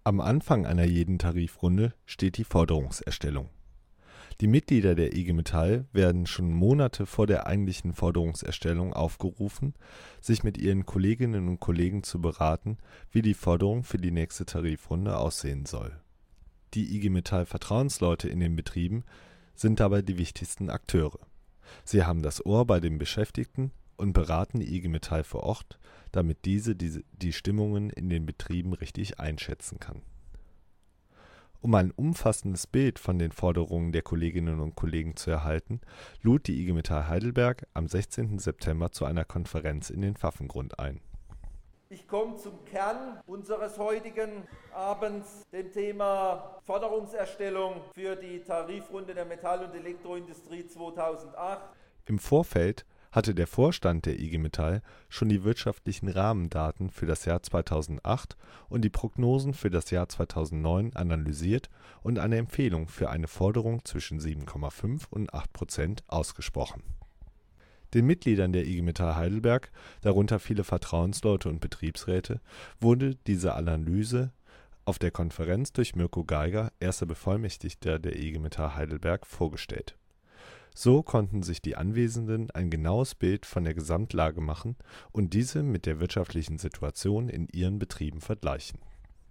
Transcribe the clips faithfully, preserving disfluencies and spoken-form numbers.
Am Anfang einer jeden Tarifrunde steht die Forderungserstellung. Die Mitglieder der I G Metall werden schon Monate vor der eigentlichen Forderungserstellung aufgerufen, sich mit ihren Kolleginnen und Kollegen zu beraten, wie die Forderung für die nächste Tarifrunde aussehen soll. Die I G Metall-Vertrauensleute in den Betrieben sind dabei die wichtigsten Akteure. Sie haben das Ohr bei den Beschäftigten und beraten die I G Metall vor Ort, damit diese die, die Stimmungen in den Betrieben richtig einschätzen kann. Um ein umfassendes Bild von den Forderungen der Kolleginnen und Kollegen zu erhalten, lud die I G Metall Heidelberg am sechzehnten September zu einer Konferenz in den Pfaffengrund ein. Ich komme zum Kern unseres heutigen Abends, dem Thema Forderungserstellung für die Tarifrunde der Metall- und Elektroindustrie zweitausendacht. Im Vorfeld hatte der Vorstand der I G Metall schon die wirtschaftlichen Rahmendaten für das Jahr zweitausendacht und die Prognosen für das Jahr zweitausendneun analysiert und eine Empfehlung für eine Forderung zwischen sieben Komma fünf und acht Prozent ausgesprochen. Den Mitgliedern der I G Metall Heidelberg, darunter viele Vertrauensleute und Betriebsräte, wurde diese Analyse auf der Konferenz durch Mirko Geiger, erster Bevollmächtigter der I G Metall Heidelberg, vorgestellt. So konnten sich die Anwesenden ein genaues Bild von der Gesamtlage machen und diese mit der wirtschaftlichen Situation in ihren Betrieben vergleichen.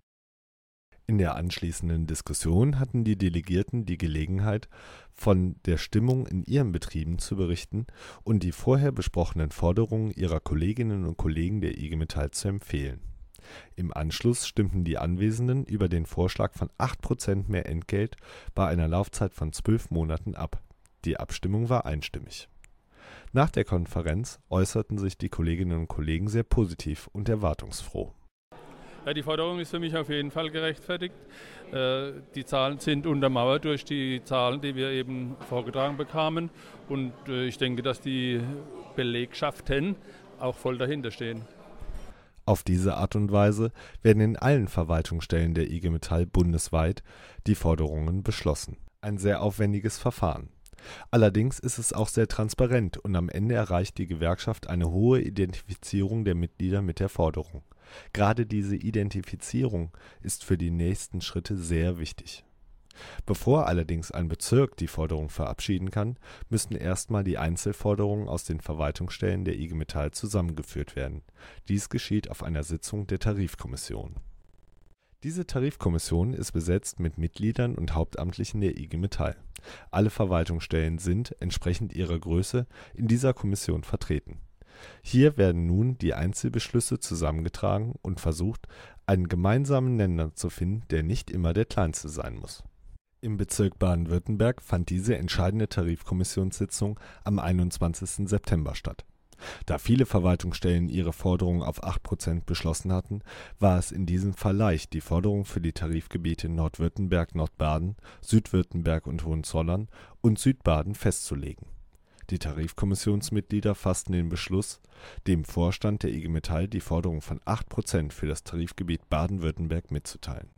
In der anschließenden Diskussion hatten die Delegierten die Gelegenheit, von der Stimmung in ihren Betrieben zu berichten und die vorher besprochenen Forderungen ihrer Kolleginnen und Kollegen der I G Metall zu empfehlen. Im Anschluss stimmten die Anwesenden über den Vorschlag von acht Prozent mehr Entgelt bei einer Laufzeit von zwölf Monaten ab. Die Abstimmung war einstimmig. Nach der Konferenz äußerten sich die Kolleginnen und Kollegen sehr positiv und erwartungsfroh. Ja, die Forderung ist für mich auf jeden Fall gerechtfertigt. Äh, die Zahlen sind untermauert durch die Zahlen, die wir eben vorgetragen bekamen. Und äh, ich denke, dass die Belegschaften auch voll dahinter stehen. Auf diese Art und Weise werden in allen Verwaltungsstellen der I G Metall bundesweit die Forderungen beschlossen. Ein sehr aufwendiges Verfahren. Allerdings ist es auch sehr transparent und am Ende erreicht die Gewerkschaft eine hohe Identifizierung der Mitglieder mit der Forderung. Gerade diese Identifizierung ist für die nächsten Schritte sehr wichtig. Bevor allerdings ein Bezirk die Forderung verabschieden kann, müssten erstmal die Einzelforderungen aus den Verwaltungsstellen der I G Metall zusammengeführt werden. Dies geschieht auf einer Sitzung der Tarifkommission. Diese Tarifkommission ist besetzt mit Mitgliedern und Hauptamtlichen der I G Metall. Alle Verwaltungsstellen sind, entsprechend ihrer Größe, in dieser Kommission vertreten. Hier werden nun die Einzelbeschlüsse zusammengetragen und versucht, einen gemeinsamen Nenner zu finden, der nicht immer der kleinste sein muss. Im Bezirk Baden-Württemberg fand diese entscheidende Tarifkommissionssitzung am einundzwanzigsten September statt. Da viele Verwaltungsstellen ihre Forderungen auf acht Prozent beschlossen hatten, war es in diesem Fall leicht, die Forderung für die Tarifgebiete Nordwürttemberg, Nordbaden, Südwürttemberg und Hohenzollern und Südbaden festzulegen. Die Tarifkommissionsmitglieder fassten den Beschluss, dem Vorstand der I G Metall die Forderung von acht Prozent für das Tarifgebiet Baden-Württemberg mitzuteilen.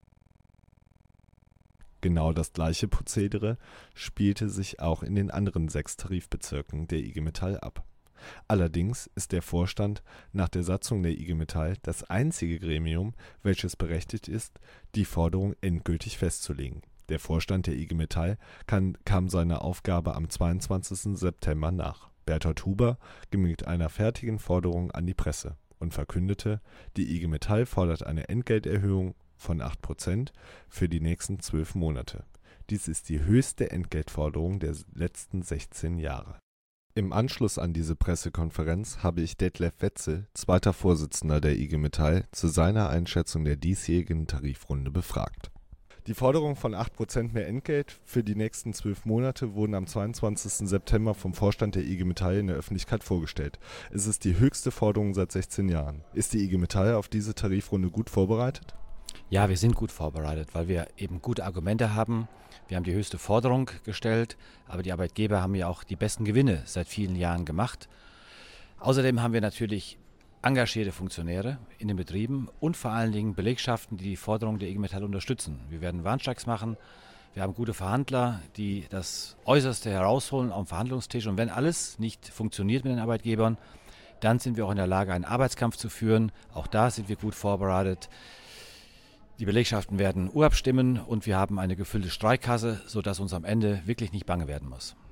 Genau das gleiche Prozedere spielte sich auch in den anderen sechs Tarifbezirken der I G Metall ab. Allerdings ist der Vorstand nach der Satzung der I G Metall das einzige Gremium, welches berechtigt ist, die Forderung endgültig festzulegen. Der Vorstand der I G Metall kann, kam seiner Aufgabe am zweiundzwanzigsten September nach. Berthold Huber ging mit einer fertigen Forderung an die Presse und verkündete, die I G Metall fordert eine Entgelterhöhung von acht Prozent für die nächsten zwölf Monate. Dies ist die höchste Entgeltforderung der letzten sechzehn Jahre. Im Anschluss an diese Pressekonferenz habe ich Detlef Wetzel, zweiter Vorsitzender der I G Metall, zu seiner Einschätzung der diesjährigen Tarifrunde befragt. Die Forderung von acht Prozent mehr Entgelt für die nächsten zwölf Monate wurden am zweiundzwanzigsten September vom Vorstand der I G Metall in der Öffentlichkeit vorgestellt. Es ist die höchste Forderung seit sechzehn Jahren. Ist die I G Metall auf diese Tarifrunde gut vorbereitet? Ja, wir sind gut vorbereitet, weil wir eben gute Argumente haben. Wir haben die höchste Forderung gestellt, aber die Arbeitgeber haben ja auch die besten Gewinne seit vielen Jahren gemacht. Außerdem haben wir natürlich engagierte Funktionäre in den Betrieben und vor allen Dingen Belegschaften, die die Forderung der I G Metall unterstützen. Wir werden Warnstreiks machen, wir haben gute Verhandler, die das Äußerste herausholen am Verhandlungstisch. Und wenn alles nicht funktioniert mit den Arbeitgebern, dann sind wir auch in der Lage, einen Arbeitskampf zu führen. Auch da sind wir gut vorbereitet. Die Belegschaften werden urabstimmen und wir haben eine gefüllte Streikkasse, sodass uns am Ende wirklich nicht bange werden muss.